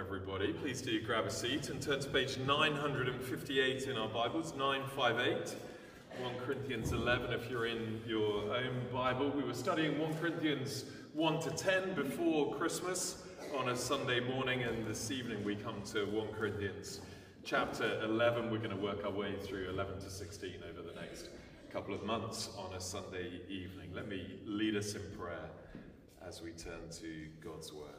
everybody. Please do grab a seat and turn to page 958 in our Bibles, 958, 1 Corinthians 11 if you're in your own Bible. We were studying 1 Corinthians 1 to 10 before Christmas on a Sunday morning, and this evening we come to 1 Corinthians chapter 11. We're going to work our way through 11 to 16 over the next couple of months on a Sunday evening. Let me lead us in prayer as we turn to God's Word.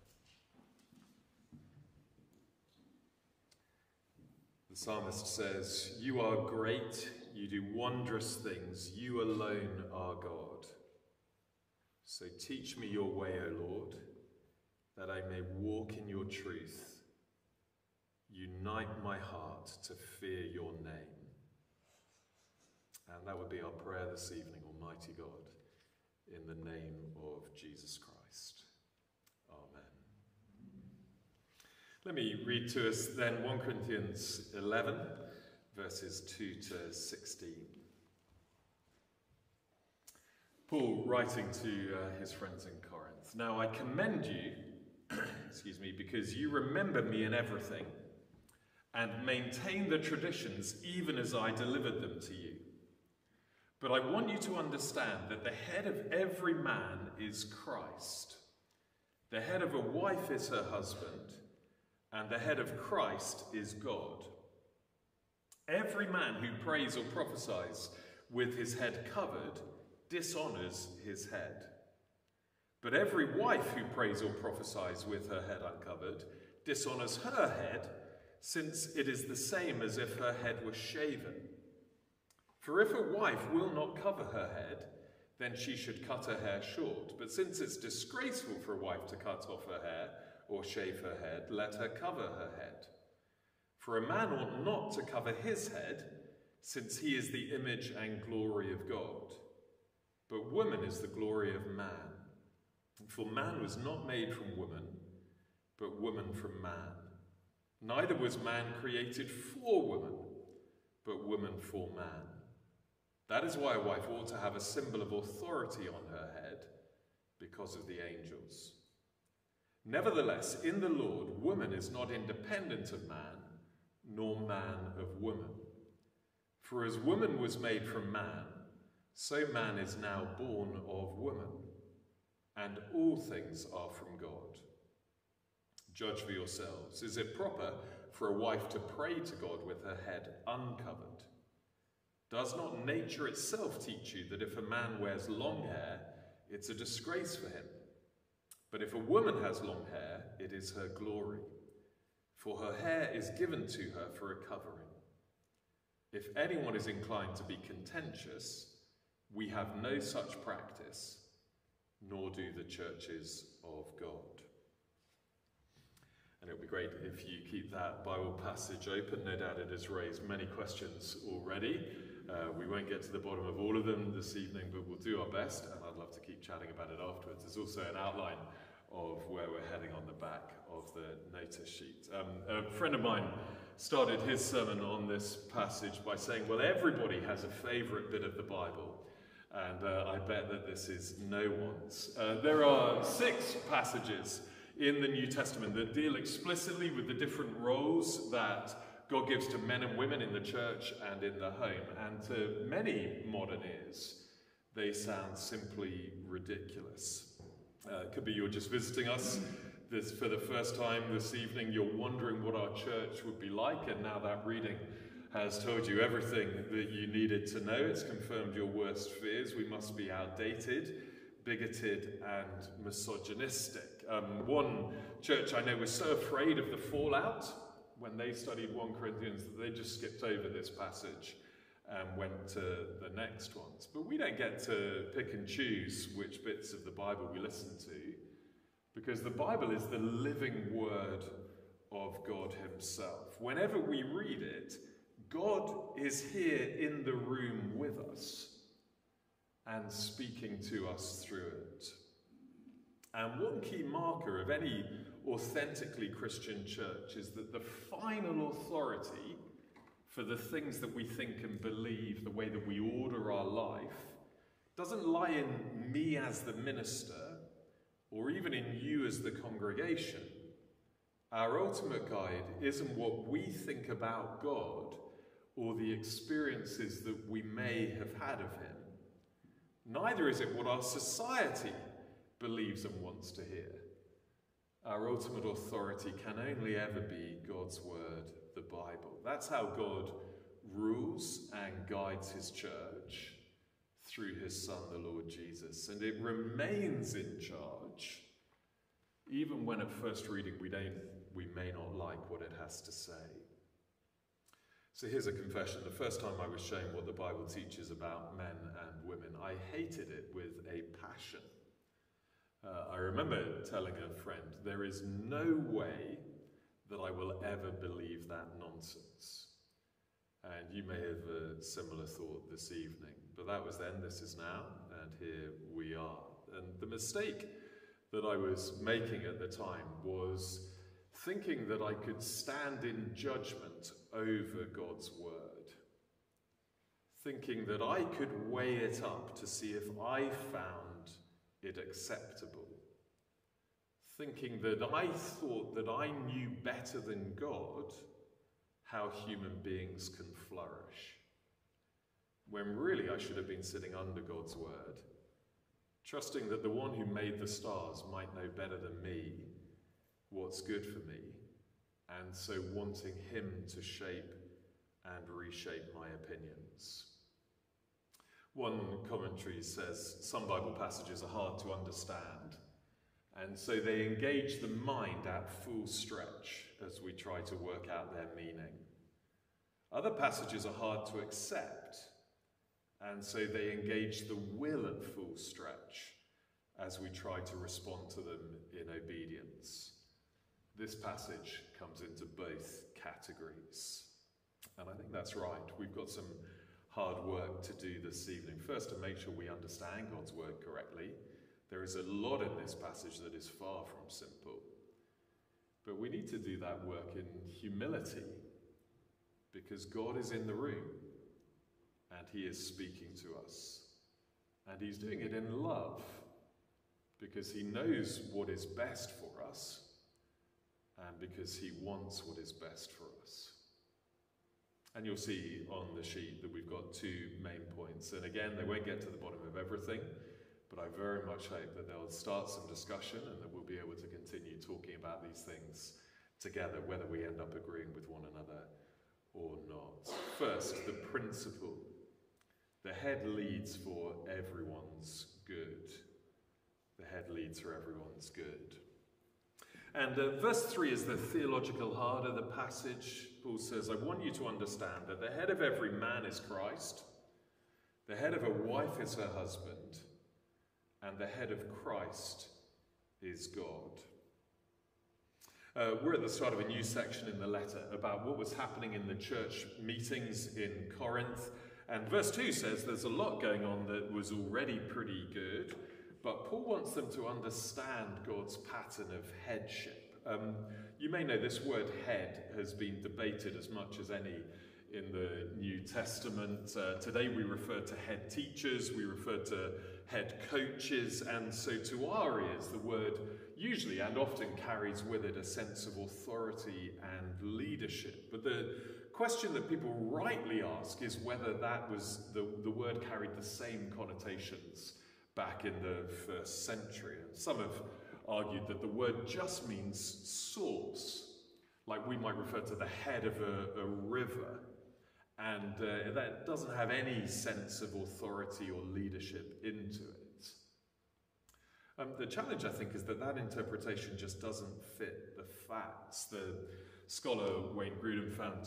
The psalmist says, "You are great, you do wondrous things, you alone are God. So teach me your way, O Lord, that I may walk in your truth. Unite my heart to fear your name." And that would be our prayer this evening, Almighty God, in the name of Jesus Christ. Amen. Let me read to us then 1 Corinthians 11, verses 2 to 16. Paul writing to his friends in Corinth. "Now I commend you, because you remember me in everything and maintain the traditions even as I delivered them to you. But I want you to understand that the head of every man is Christ. The head of a wife is her husband, and the head of Christ is God. Every man who prays or prophesies with his head covered dishonors his head. But every wife who prays or prophesies with her head uncovered dishonors her head, since it is the same as if her head were shaven. For if a wife will not cover her head, then she should cut her hair short. But since it's disgraceful for a wife to cut off her hair or shave her head, let her cover her head. For a man ought not to cover his head, since he is the image and glory of God. But woman is the glory of man. For man was not made from woman, but woman from man. Neither was man created for woman, but woman for man. That is why a wife ought to have a symbol of authority on her head, because of the angels. Nevertheless, in the Lord, woman is not independent of man, nor man of woman. For as woman was made from man, so man is now born of woman, and all things are from God. Judge for yourselves. Is it proper for a wife to pray to God with her head uncovered? Does not nature itself teach you that if a man wears long hair, it's a disgrace for him? But if a woman has long hair, it is her glory, for her hair is given to her for a covering. If anyone is inclined to be contentious, we have no such practice, nor do the churches of God." And it would be great if you keep that Bible passage open. No doubt it has raised many questions already. We won't get to the bottom of all of them this evening, but we'll do our best, and I'd love to keep chatting about it afterwards. There's also an outline of where we're heading on the back of the notice sheet. A friend of mine started his sermon on this passage by saying, well, everybody has a favourite bit of the Bible, and I bet that this is no one's. There are 6 passages in the New Testament that deal explicitly with the different roles that God gives to men and women in the church and in the home. And to many modern ears, they sound simply ridiculous. It could be you're just visiting us for the first time this evening. You're wondering what our church would be like, and now that reading has told you everything that you needed to know. It's confirmed your worst fears. We must be outdated, bigoted, and misogynistic. One church I know was so afraid of the fallout when they studied 1 Corinthians that they just skipped over this passage and went to the next ones. But we don't get to pick and choose which bits of the Bible we listen to, because the Bible is the living word of God himself. Whenever we read it, God is here in the room with us and speaking to us through it. And one key marker of any authentically Christian church is that the final authority for the things that we think and believe, the way that we order our life, doesn't lie in me as the minister, or even in you as the congregation, Our ultimate guide isn't what we think about God or the experiences that we may have had of him. Neither is it what our society believes and wants to hear. Our ultimate authority can only ever be God's word, the Bible. That's how God rules and guides his church through his Son, the Lord Jesus. And it remains in charge, even when at first reading we may not like what it has to say. So here's a confession. The first time I was shown what the Bible teaches about men and women, I hated it with a passion. I remember telling a friend, there is no way that I will ever believe that nonsense. And you may have a similar thought this evening. But that was then, this is now, and here we are. And the mistake that I was making at the time was thinking that I could stand in judgment over God's word. Thinking that I could weigh it up to see if I found it acceptable. Thinking that I thought that I knew better than God how human beings can flourish. When really I should have been sitting under God's word, trusting that the one who made the stars might know better than me what's good for me, and so wanting him to shape and reshape my opinions. One commentary says some Bible passages are hard to understand, and so they engage the mind at full stretch as we try to work out their meaning. Other passages are hard to accept, and so they engage the will at full stretch as we try to respond to them in obedience. This passage comes into both categories. And I think that's right. We've got some hard work to do this evening. First, to make sure we understand God's word correctly. There is a lot in this passage that is far from simple. But we need to do that work in humility, because God is in the room and he is speaking to us. And he's doing it in love, because he knows what is best for us and because he wants what is best for us. And you'll see on the sheet that we've got two main points. And again, they won't get to the bottom of everything, but I very much hope that they'll start some discussion and that we'll be able to continue talking about these things together, whether we end up agreeing with one another or not. First, the principle. The head leads for everyone's good. The head leads for everyone's good. And verse 3 is the theological heart of the passage. Paul says, I want you to understand that the head of every man is Christ, the head of a wife is her husband, and the head of Christ is God. We're at the start of a new section in the letter about what was happening in the church meetings in Corinth. And verse 2 says there's a lot going on that was already pretty good, but Paul wants them to understand God's pattern of headship. You may know this word head has been debated as much as any in the New Testament. Today we refer to head teachers, we refer to head coaches, and so to our ears the word usually and often carries with it a sense of authority and leadership. But the question that people rightly ask is whether that was the word carried the same connotations back in the first century. And some have argued that the word just means source, like we might refer to the head of a river, and that doesn't have any sense of authority or leadership into it. The challenge, I think, is that that interpretation just doesn't fit the facts. The scholar Wayne Grudem found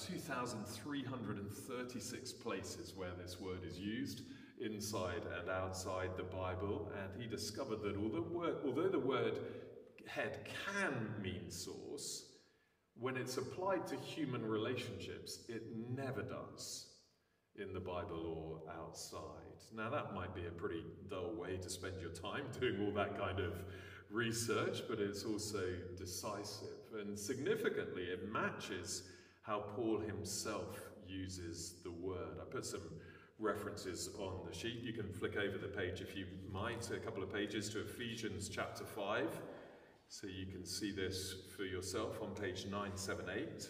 2,336 places where this word is used, inside and outside the Bible, and he discovered that although the word head can mean source, when it's applied to human relationships, it never does in the Bible or outside. Now that might be a pretty dull way to spend your time doing all that kind of research, but it's also decisive, and significantly it matches how Paul himself uses the word. I put some references on the sheet. You can flick over the page if you might, a couple of pages to Ephesians chapter 5. So you can see this for yourself on page 978.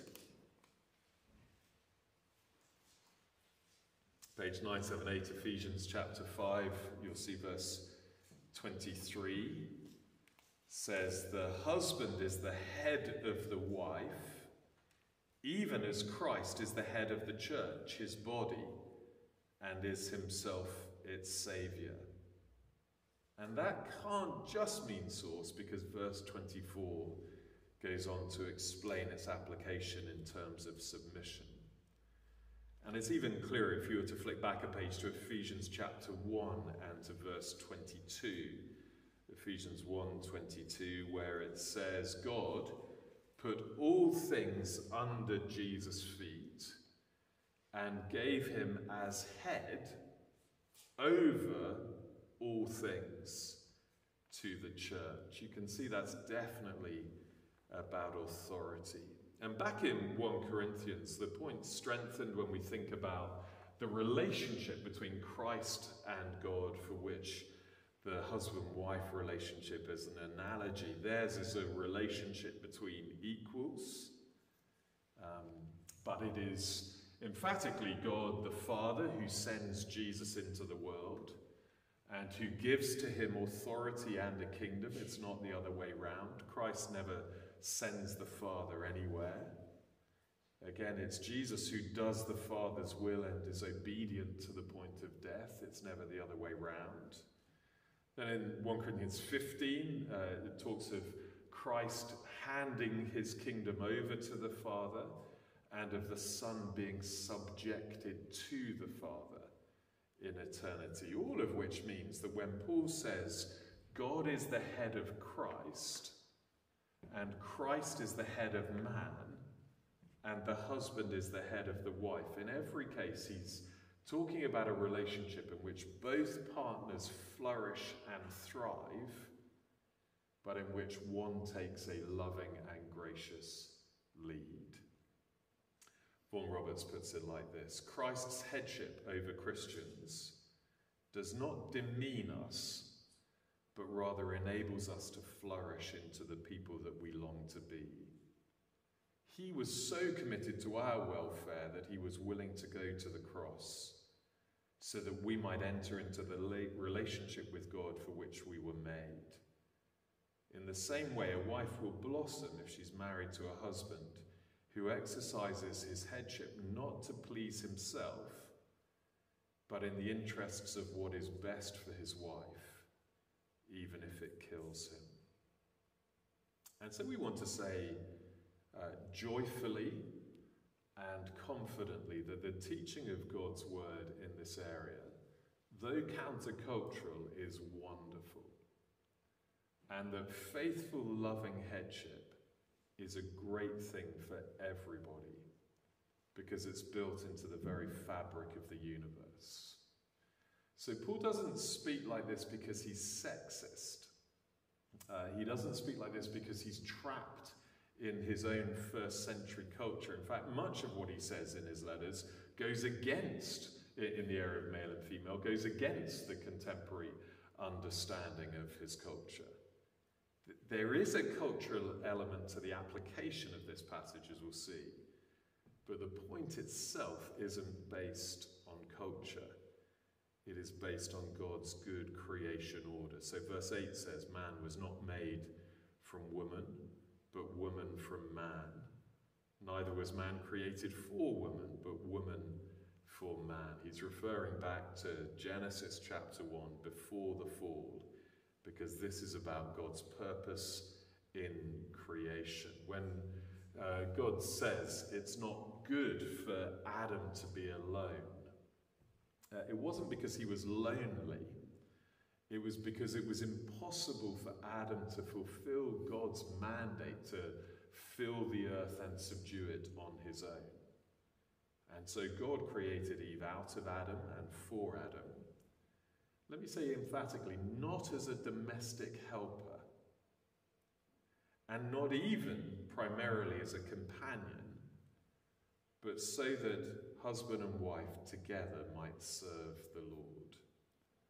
Page 978, Ephesians chapter 5, you'll see verse 23 says, "The husband is the head of the wife, even as Christ is the head of the church, his body, and is himself its saviour." And that can't just mean source, because verse 24 goes on to explain its application in terms of submission. And it's even clearer if you were to flick back a page to Ephesians chapter 1 and to verse 22. Ephesians 1:22, where it says, "God put all things under Jesus' feet and gave him as head over all things to the church." You can see that's definitely about authority. And back in 1 Corinthians, the point's strengthened when we think about the relationship between Christ and God, for which the husband-wife relationship is an analogy. Theirs is a relationship between equals, but it is emphatically God the Father who sends Jesus into the world and who gives to him authority and a kingdom. It's not the other way round. Christ never sends the Father anywhere. Again, it's Jesus who does the Father's will and is obedient to the point of death. It's never the other way round. Then in 1 Corinthians 15, it talks of Christ handing his kingdom over to the Father and of the Son being subjected to the Father in eternity. All of which means that when Paul says God is the head of Christ, and Christ is the head of man, and the husband is the head of the wife, in every case he's talking about a relationship in which both partners flourish and thrive, but in which one takes a loving and gracious lead. Vaughan Roberts puts it like this: Christ's headship over Christians does not demean us, but rather enables us to flourish into the people that we long to be. He was so committed to our welfare that he was willing to go to the cross so that we might enter into the relationship with God for which we were made. In the same way, a wife will blossom if she's married to a husband who exercises his headship not to please himself, but in the interests of what is best for his wife, even if it kills him. And so we want to say joyfully and confidently that the teaching of God's word in this area, though countercultural, is wonderful. And that faithful, loving headship is a great thing for everybody, because it's built into the very fabric of the universe. So Paul doesn't speak like this because he's sexist. He doesn't speak like this because he's trapped in his own first century culture. In fact, much of what he says in his letters goes against, in the area of male and female, goes against the contemporary understanding of his culture. There is a cultural element to the application of this passage, as we'll see, but the point itself isn't based on culture. It is based on God's good creation order. So verse 8 says, "Man was not made from woman, but woman from man. Neither was man created for woman, but woman for man." He's referring back to Genesis chapter 1, before the fall, because this is about God's purpose in creation. When God says it's not good for Adam to be alone, it wasn't because he was lonely. It was because it was impossible for Adam to fulfill God's mandate to fill the earth and subdue it on his own. And so God created Eve out of Adam and for Adam. Let me say emphatically, not as a domestic helper, and not even primarily as a companion, but so that husband and wife together might serve the Lord.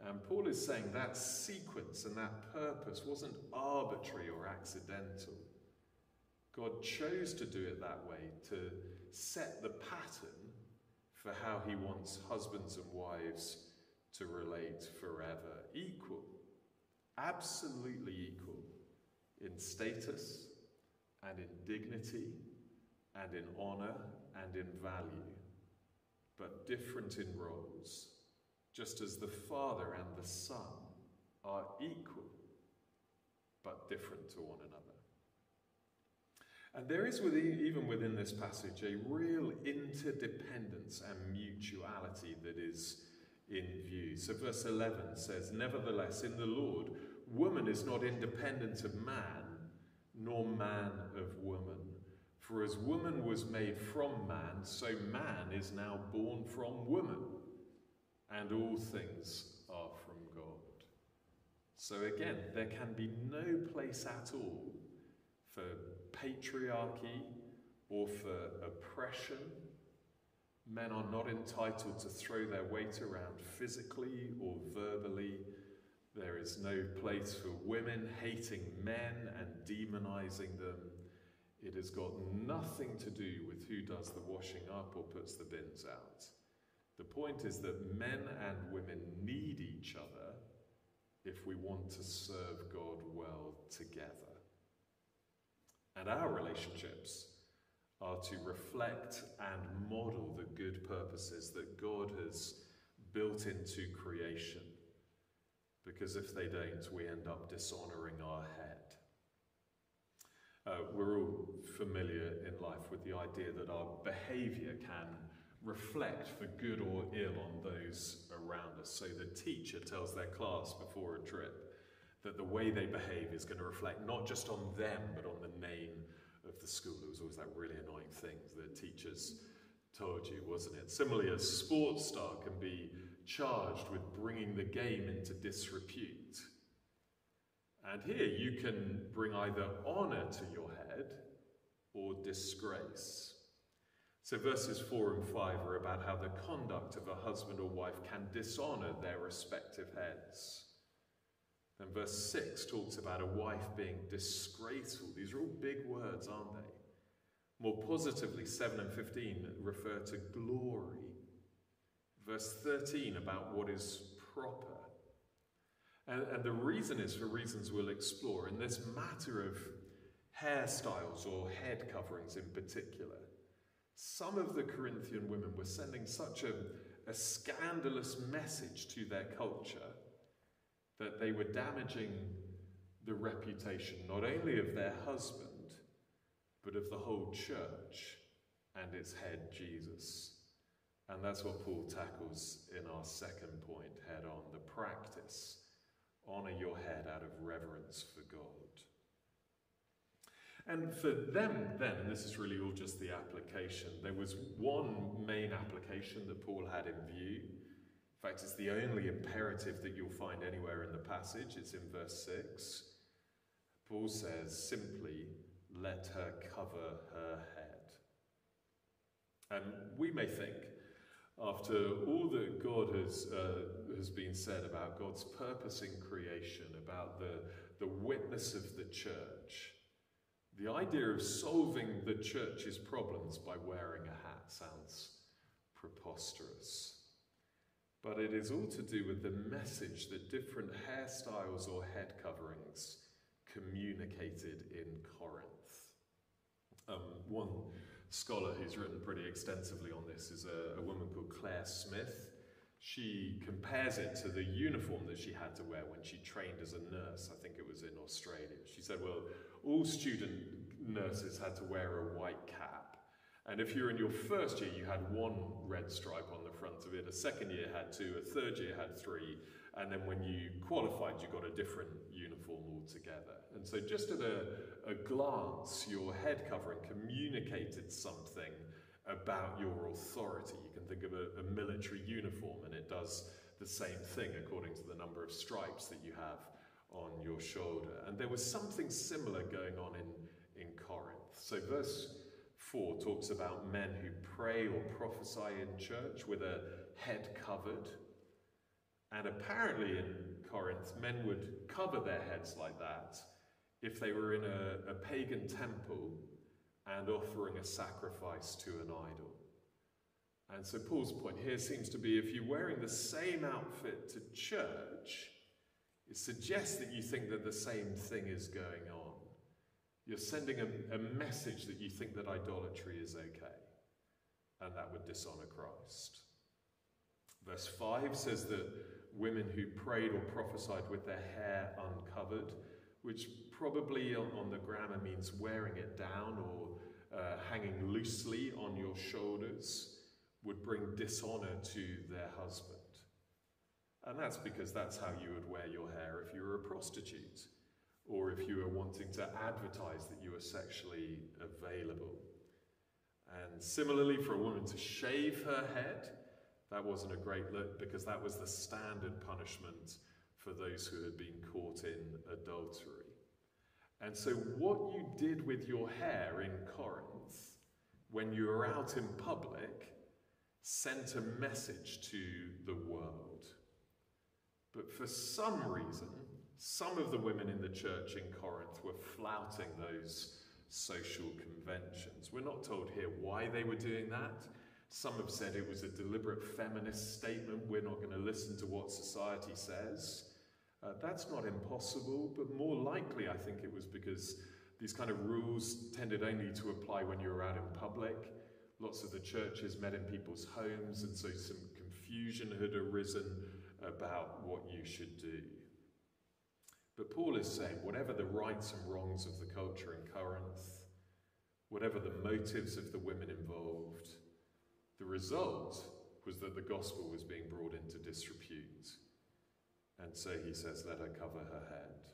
And Paul is saying that sequence and that purpose wasn't arbitrary or accidental. God chose to do it that way, to set the pattern for how he wants husbands and wives to relate forever. Equal, absolutely equal in status and in dignity and in honor and in value, but different in roles, just as the Father and the Son are equal, but different to one another. And there is, even within this passage, a real interdependence and mutuality that is in view. So verse 11 says, "Nevertheless, in the Lord, woman is not independent of man, nor man of woman. For as woman was made from man, so man is now born from woman. And all things are from God." So again, there can be no place at all for patriarchy or for oppression. Men are not entitled to throw their weight around physically or verbally. There is no place for women hating men and demonizing them. It has got nothing to do with who does the washing up or puts the bins out. The point is that men and women need each other if we want to serve God well together. And our relationships are to reflect and model the good purposes that God has built into creation. Because if they don't, we end up dishonoring our head. We're all familiar in life with the idea that our behavior can reflect for good or ill on those around us. So the teacher tells their class before a trip that the way they behave is going to reflect not just on them, but on the name of the school. It was always that really annoying thing that teachers told you, wasn't it? Similarly, a sports star can be charged with bringing the game into disrepute. And here you can bring either honor to your head or disgrace. So verses 4 and 5 are about how the conduct of a husband or wife can dishonor their respective heads. Then verse 6 talks about a wife being disgraceful. These are all big words, aren't they? More positively, 7 and 15 refer to glory. Verse 13 about what is proper. And the reason is for reasons we'll explore. In this matter of hairstyles or head coverings in particular, some of the Corinthian women were sending such a scandalous message to their culture that they were damaging the reputation not only of their husband, but of the whole church and its head, Jesus. And that's what Paul tackles in our second point head on, the practice. Honor your head out of reverence for God. And for them then, and this is really all just the application, there was one main application that Paul had in view. In fact, it's the only imperative that you'll find anywhere in the passage. It's in verse 6. Paul says simply, let her cover her head. And we may think, after all that God has been said about God's purpose in creation, about the witness of the church, the idea of solving the church's problems by wearing a hat sounds preposterous. But it is all to do with the message that different hairstyles or head coverings communicated in Corinth. One scholar who's written pretty extensively on this is a woman called Claire Smith. She compares it to the uniform that she had to wear when she trained as a nurse. I think it was in Australia. She said, well, all student nurses had to wear a white cap. And if you're in your first year, you had one red stripe on the front of it. A second year had two. A third year had three. And then when you qualified, you got a different uniform altogether. And so just at a glance, your head covering communicated something about your authority. You can think of a military uniform, and it does the same thing according to the number of stripes that you have on your shoulder. And there was something similar going on in Corinth. So verse 4 talks about men who pray or prophesy in church with a head covered. And apparently in Corinth, men would cover their heads like that if they were in a pagan temple and offering a sacrifice to an idol. And so Paul's point here seems to be, if you're wearing the same outfit to church, it suggests that you think that the same thing is going on. You're sending a message that you think that idolatry is okay, and that would dishonor Christ. Verse 5 says that women who prayed or prophesied with their hair uncovered, which probably on the grammar means wearing it down or hanging loosely on your shoulders, would bring dishonor to their husband. And that's because that's how you would wear your hair if you were a prostitute, or if you were wanting to advertise that you were sexually available. And similarly, for a woman to shave her head, that wasn't a great look, because that was the standard punishment for those who had been caught in adultery. And so what you did with your hair in Corinth, when you were out in public, sent a message to the world. But for some reason, some of the women in the church in Corinth were flouting those social conventions. We're not told here why they were doing that. Some have said it was a deliberate feminist statement. We're not going to listen to what society says. That's not impossible, but more likely I think it was because these kind of rules tended only to apply when you were out in public. Lots of the churches met in people's homes, and so some confusion had arisen about what you should do. But Paul is saying, whatever the rights and wrongs of the culture in Corinth, whatever the motives of the women involved, the result was that the gospel was being brought into disrepute. And so he says, let her cover her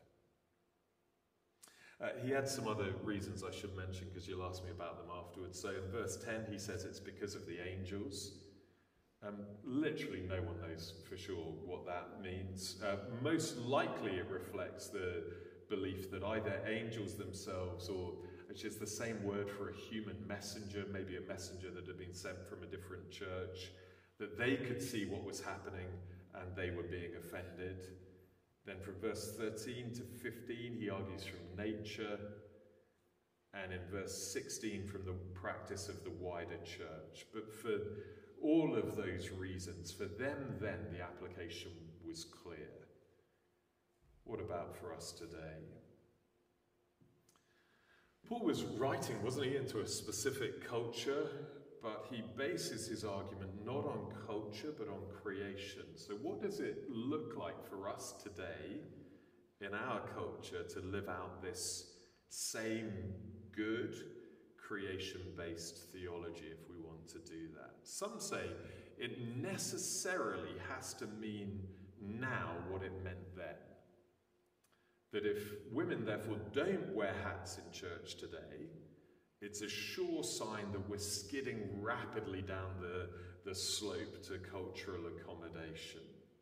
head. He had some other reasons I should mention, because you'll ask me about them afterwards. So in verse 10, he says it's because of the angels. Literally no one knows for sure what that means. Most likely it reflects the belief that either angels themselves, or which is the same word for a human messenger, maybe a messenger that had been sent from a different church, that they could see what was happening and they were being offended. Then from verse 13 to 15, he argues from nature, and in verse 16 from the practice of the wider church. But for all of those reasons, for them then the application was clear. What about for us today? Paul was writing, wasn't he, into a specific culture, but he bases his argument not on culture, but on creation. So what does it look like for us today in our culture to live out this same good creation-based theology if we want to do that? Some say it necessarily has to mean now what it meant then. That if women therefore don't wear hats in church today, it's a sure sign that we're skidding rapidly down the slope to cultural accommodation.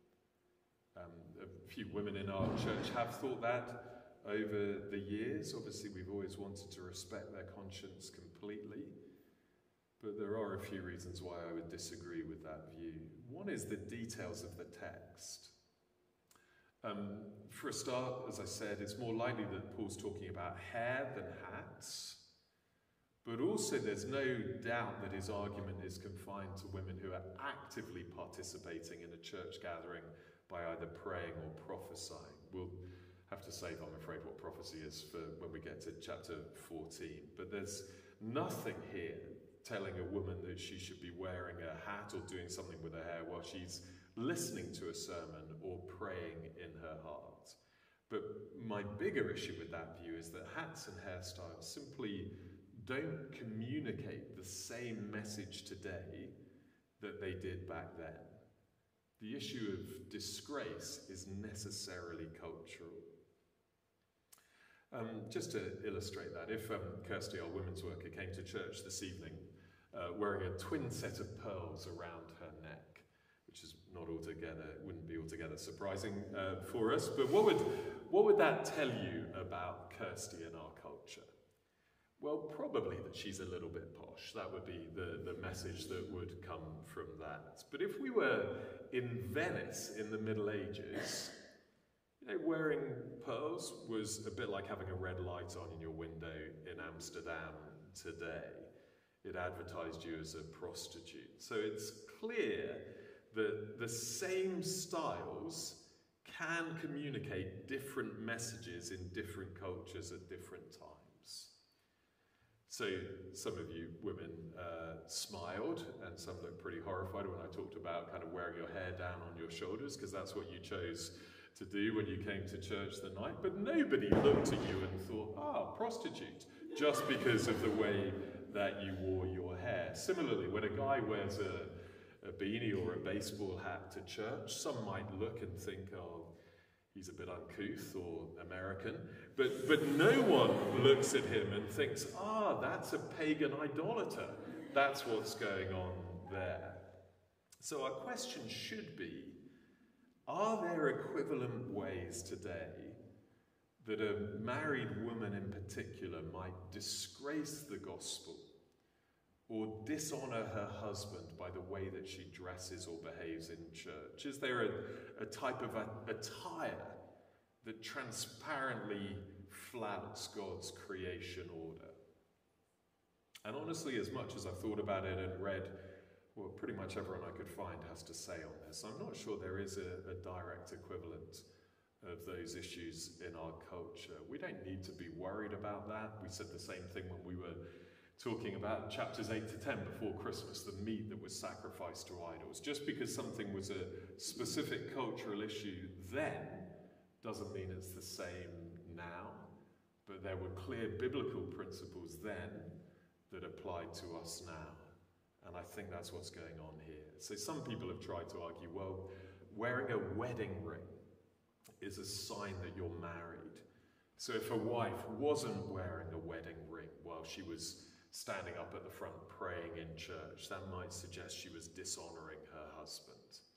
A few women in our church have thought that over the years. Obviously, we've always wanted to respect their conscience completely, but there are a few reasons why I would disagree with that view. One is the details of the text. For a start, as I said, it's more likely that Paul's talking about hair than hats. But also there's no doubt that his argument is confined to women who are actively participating in a church gathering by either praying or prophesying. We'll have to save, I'm afraid, what prophecy is for when we get to chapter 14. But there's nothing here telling a woman that she should be wearing a hat or doing something with her hair while she's listening to a sermon or praying in her heart. But my bigger issue with that view is that hats and hairstyles simply don't communicate the same message today that they did back then. The issue of disgrace is necessarily cultural. Just to illustrate that, if Kirsty, our women's worker, came to church this evening wearing a twin set of pearls around her neck, which is not altogether, wouldn't be altogether surprising for us, but what would that tell you about Kirsty and our culture? Well, probably that she's a little bit posh. That would be the message that would come from that. But if we were in Venice in the Middle Ages, wearing pearls was a bit like having a red light on in your window in Amsterdam today. It advertised you as a prostitute. So it's clear that the same styles can communicate different messages in different cultures at different times. So some of you women smiled, and some looked pretty horrified when I talked about kind of wearing your hair down on your shoulders, because that's what you chose to do when you came to church the night. But nobody looked at you and thought, prostitute, just because of the way that you wore your hair. Similarly, when a guy wears a beanie or a baseball hat to church, some might look and think, he's a bit uncouth or American, but no one looks at him and thinks, that's a pagan idolater. That's what's going on there. So our question should be, are there equivalent ways today that a married woman in particular might disgrace the gospel or dishonor her husband by the way that she dresses or behaves in church? Is there a type of attire that transparently flouts God's creation order? And honestly, as much as I've thought about it and read what pretty much everyone I could find has to say on this, I'm not sure there is a direct equivalent of those issues in our culture. We don't need to be worried about that. We said the same thing when we were talking about chapters 8 to 10 before Christmas, the meat that was sacrificed to idols. Just because something was a specific cultural issue then doesn't mean it's the same now, but there were clear biblical principles then that applied to us now. And I think that's what's going on here. So some people have tried to argue, well, wearing a wedding ring is a sign that you're married. So if a wife wasn't wearing a wedding ring while she was standing up at the front praying in church, that might suggest she was dishonoring her husband.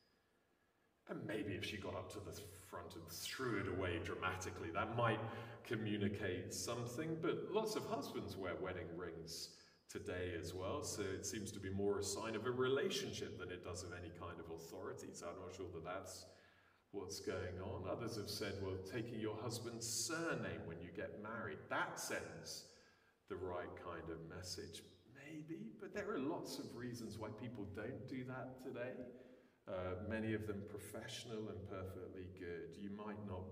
And maybe if she got up to the front and threw it away dramatically, that might communicate something. But lots of husbands wear wedding rings today as well, so it seems to be more a sign of a relationship than it does of any kind of authority. So I'm not sure that that's what's going on. Others have said, well, taking your husband's surname when you get married, that sends the right kind of message. Maybe, but there are lots of reasons why people don't do that today. Many of them professional and perfectly good. You may not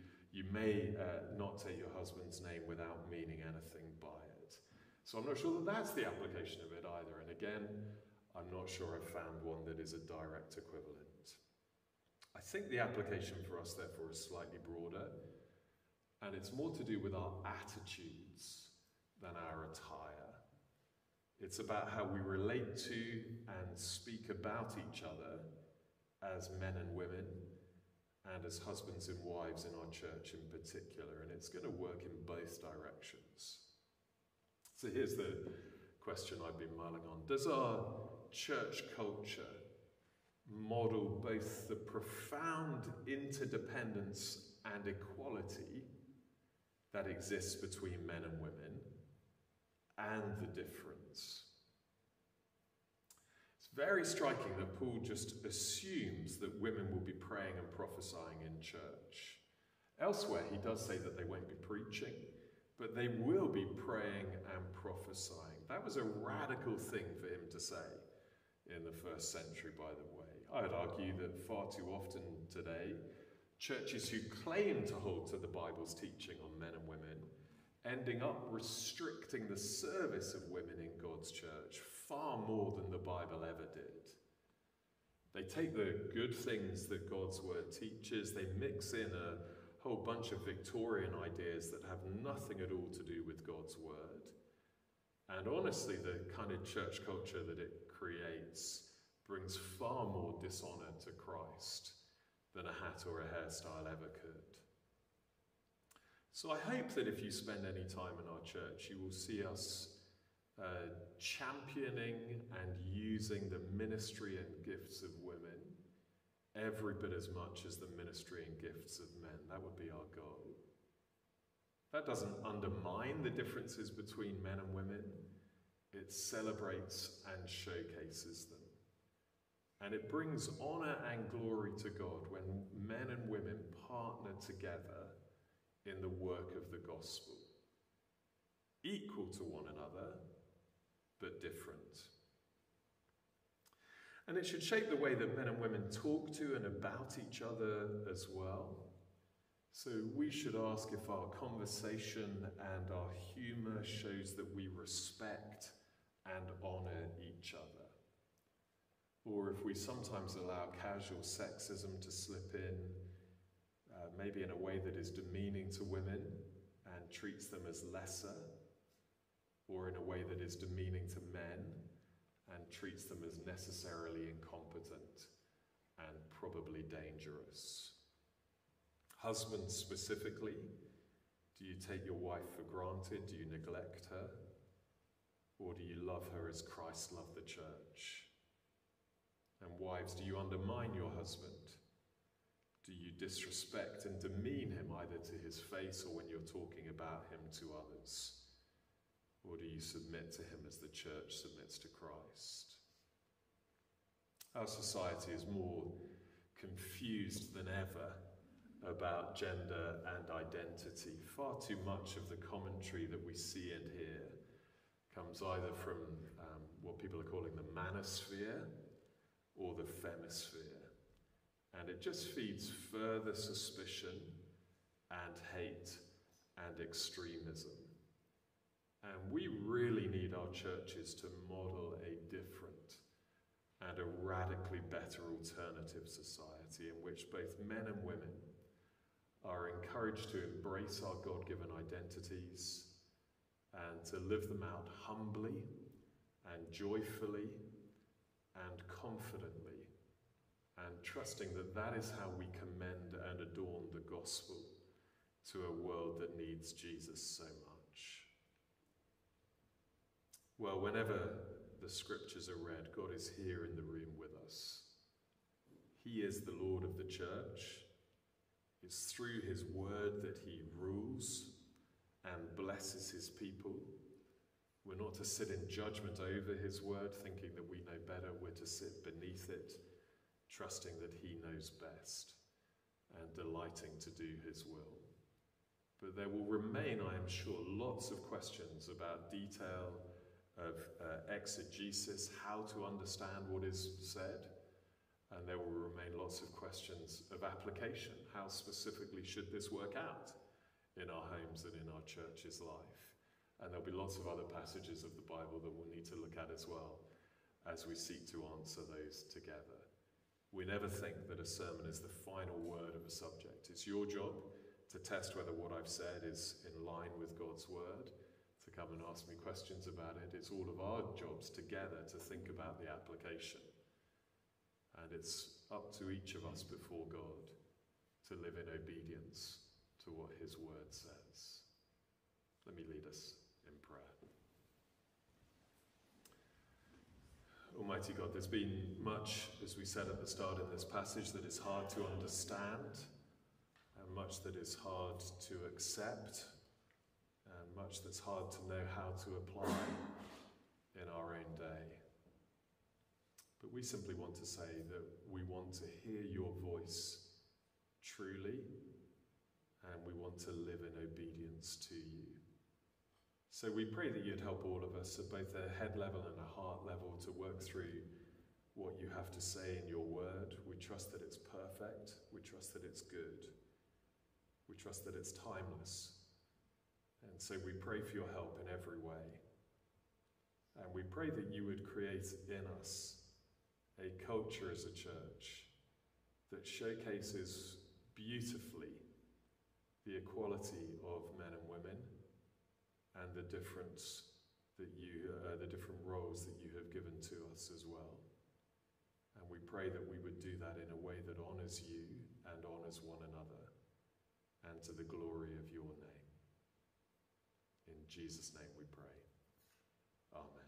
take your husband's name without meaning anything by it. So I'm not sure that that's the application of it either. And again, I'm not sure I've found one that is a direct equivalent. I think the application for us, therefore, is slightly broader, and it's more to do with our attitudes than our attire. It's about how we relate to and speak about each other as men and women, and as husbands and wives in our church in particular, and it's going to work in both directions. So here's the question I've been mulling on. Does our church culture model both the profound interdependence and equality that exists between men and women and the difference? It's very striking that Paul just assumes that women will be praying and prophesying in church. Elsewhere, he does say that they won't be preaching, but they will be praying and prophesying. That was a radical thing for him to say in the first century, by the way. I'd argue that far too often today, churches who claim to hold to the Bible's teaching on men and women ending up restricting the service of women in God's church far more than the Bible ever did. They take the good things that God's word teaches, they mix in a whole bunch of Victorian ideas that have nothing at all to do with God's word. And honestly, the kind of church culture that it creates brings far more dishonor to Christ than a hat or a hairstyle ever could. So I hope that if you spend any time in our church, you will see us championing and using the ministry and gifts of women every bit as much as the ministry and gifts of men. That would be our goal. That doesn't undermine the differences between men and women. It celebrates and showcases them. And it brings honor and glory to God when men and women partner together in the work of the gospel. Equal to one another, but different. And it should shape the way that men and women talk to and about each other as well. So we should ask if our conversation and our humour shows that we respect and honour each other. Or if we sometimes allow casual sexism to slip in, maybe in a way that is demeaning to women and treats them as lesser, or in a way that is demeaning to men and treats them as necessarily incompetent and probably dangerous. Husbands specifically, do you take your wife for granted? Do you neglect her? Or do you love her as Christ loved the church? And wives, do you undermine your husband? Do you disrespect and demean him either to his face or when you're talking about him to others? Or do you submit to him as the church submits to Christ? Our society is more confused than ever about gender and identity. Far too much of the commentary that we see and hear comes either from what people are calling the manosphere or the femisphere. And it just feeds further suspicion and hate and extremism. And we really need our churches to model a different and a radically better alternative society in which both men and women are encouraged to embrace our God-given identities and to live them out humbly and joyfully and confidently, and trusting that that is how we commend and adorn the gospel to a world that needs Jesus so much. Well, whenever the scriptures are read, God is here in the room with us. He is the Lord of the church. It's through his word that he rules and blesses his people. We're not to sit in judgment over his word, thinking that we know better. We're to sit beneath it, trusting that he knows best and delighting to do his will. But there will remain, I am sure, lots of questions about detail of exegesis, how to understand what is said. And there will remain lots of questions of application. How specifically should this work out in our homes and in our church's life? And there'll be lots of other passages of the Bible that we'll need to look at as well as we seek to answer those together. We never think that a sermon is the final word of a subject. It's your job to test whether what I've said is in line with God's word, to come and ask me questions about it. It's all of our jobs together to think about the application. And it's up to each of us before God to live in obedience to what his word says. Let me lead us in prayer. Almighty God, there's been much, as we said at the start in this passage, that is hard to understand, and much that is hard to accept, and much that's hard to know how to apply in our own day. But we simply want to say that we want to hear your voice truly, and we want to live in obedience to you. So we pray that you'd help all of us at both a head level and a heart level to work through what you have to say in your word. We trust that it's perfect. We trust that it's good. We trust that it's timeless. And so we pray for your help in every way. And we pray that you would create in us a culture as a church that showcases beautifully the equality of men and women and the different roles that you have given to us as well. And we pray that we would do that in a way that honours you and honours one another, and to the glory of your name. In Jesus' name we pray. Amen.